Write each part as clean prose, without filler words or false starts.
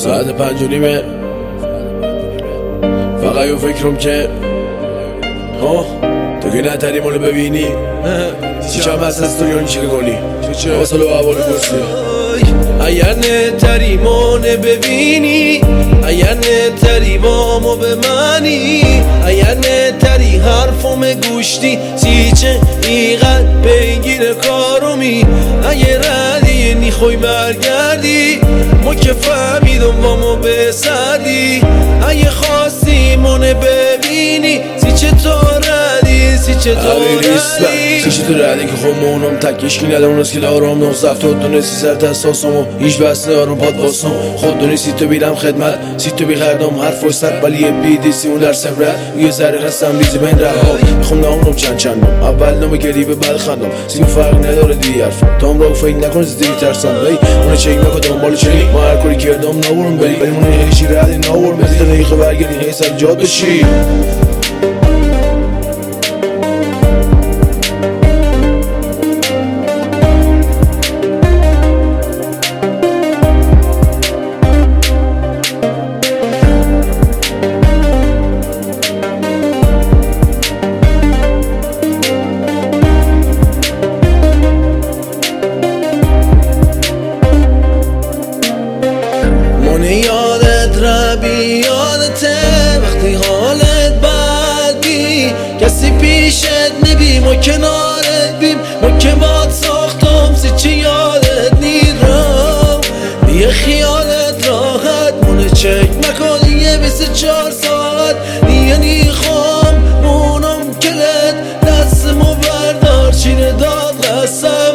ساعت 5:30 فقط یه فکرم که تو که نتری مالو ببینی چیچم هست از تو یعنی چی کنی واسه اول پرسی اگر نتری مانه ببینی اگر نتری بامو بمانی اگر نتری حرفم گوشتی سیچه ایقد بگیر کارومی اگر ردی نیخوی برگردی ما که فهمیدم بامو بسردی اگه خواستی مونه ببینی سیچه تو ردی سیچه تو ردی سیچه تو ردی که خب مونم تکیشکی ندم اونست که دارم نوزف تو دونستی سر دستاسمو هیچ بس ندارم پاد باسم خود دونستی تو بیرم خدمت سی تو بیخردم حرف و استقبالی بیدیسی اون در سفرت یه ذره قسم ریزی بین رها میخوام نامونم چندم اول نام گریبه بعد خندم سیم فرق نداره دی حرفم تام رو فکر نکن زدی میترسم اونو چک نکن دنبال چلی ما هر کاری کردم نبورم بری ولی اون هیچی ردی نبورم بزید دقیقه برگردی هی سر جاد بشی یادت ربی یادته وقتی حالت بدی کسی پیشت نبی ما کنارت بیم ما که باد ساختم سی چی یادت نیرم دیگه خیالت راحت مونه چک مکن دیگه 24 ساعت دیگه نیخوام مونم کلت دستمو بردار چینه داد قسم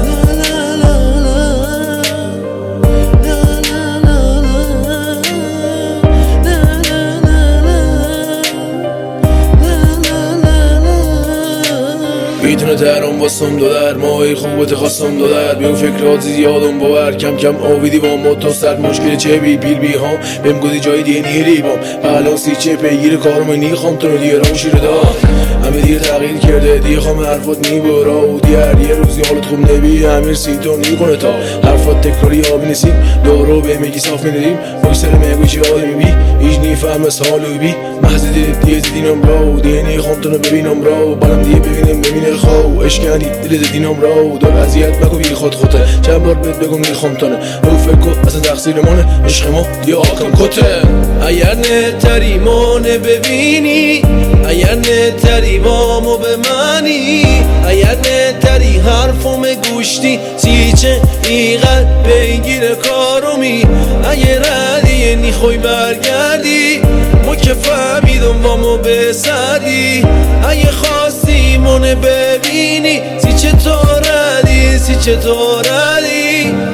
میتونه ترم باسم دو در ماهی خوبت خواستم دو در بیون فکرات زیادم باور کم کم آویدی با ما تو سر مشکل چه بی پیل بی ها بهم گودی جای دیگه نیری بام الان سی چه پیگیر کارم نیخوام تو رو دیگه رو شیر داد همه دیگه تغییر کرده دیگه خوام حرفات میبرا و دیگر یه روزی حالت خوب نبی امیر سیتو نیکنه تا حرفات تکراری آبی نسیم دورو به میگی صاف میدیم بایسر میگوشی آدمی بی هیچ نیفهم از حالو بی محض دیگه زدینم راو دیگه نیخوام تو رو ببینم راو بالم دیگه ببینم خو اشکنی دل دینم راو دار اذیت نکو بی خودته چند بار بهت بگم میخوام تانه رو فکر کن اصلا تقصیر منه عشق ما دیگه آکم کته اگر نتری مانه ببینی اگر نتری بامو بمانی اگر نتری حرفم گوشتی سیچه ایقد بگیر کارومی اگر ردی نیخوی برگردی ما که فهمیدم بامو بسردی اگه خواستی مونه ببینی سی چطور ردی